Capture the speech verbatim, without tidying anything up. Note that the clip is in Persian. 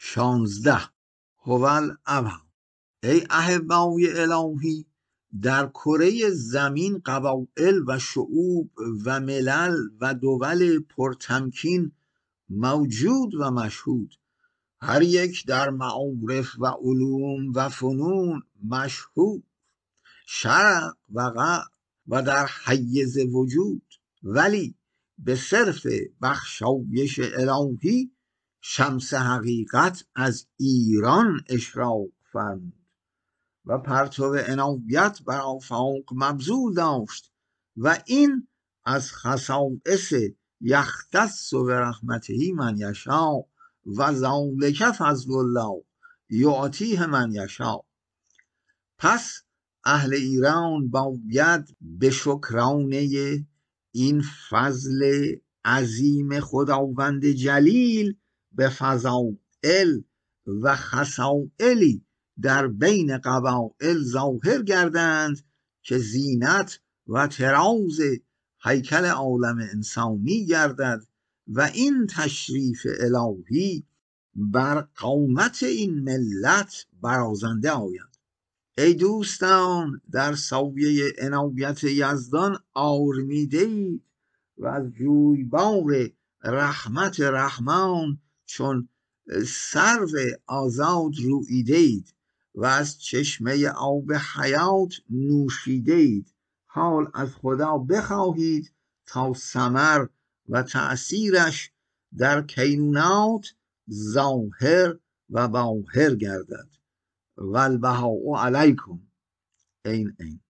شانزده هوال اول. ای احبای الهی، در کره زمین قبایل و شعوب و ملل و دول پرتمکین موجود و مشهود، هر یک در معارف و علوم و فنون مشهود، شرق و غرب و در حیز وجود، ولی به صرف بخشایش الهی شمس حقیقت از ایران اشراق فرمود و پرتو عنایت بر آفاق مبذول داشت و این از خصائص یختص برحمته من یشاء و ذلک فضل الله یعطیه من یشاء. پس اهل ایران باید به شکرانه این فضل عظیم خداوند جلیل به فضائل و خصائلی در بین قبایل ظاهر گردند که زینت و طراز هیکل عالم انسانی گردد و این تشریف الهی بر قامت این ملت برازنده آید. ای دوستان، در سایه عنایت یزدان آرمیده اید و از جویبار رحمت رحمان چون سرو آزاد روییده اید و از چشمه آب حیات نوشیده اید. حال از خدا بخواهید تا ثمر و تأثیرش در کینونات ظاهر و باهر گردد. والبهاء علیکم. این این